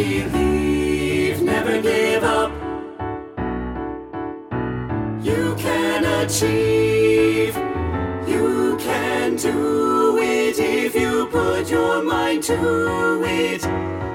believe, never give up. You can achieve, you can do it if you put your mind to it.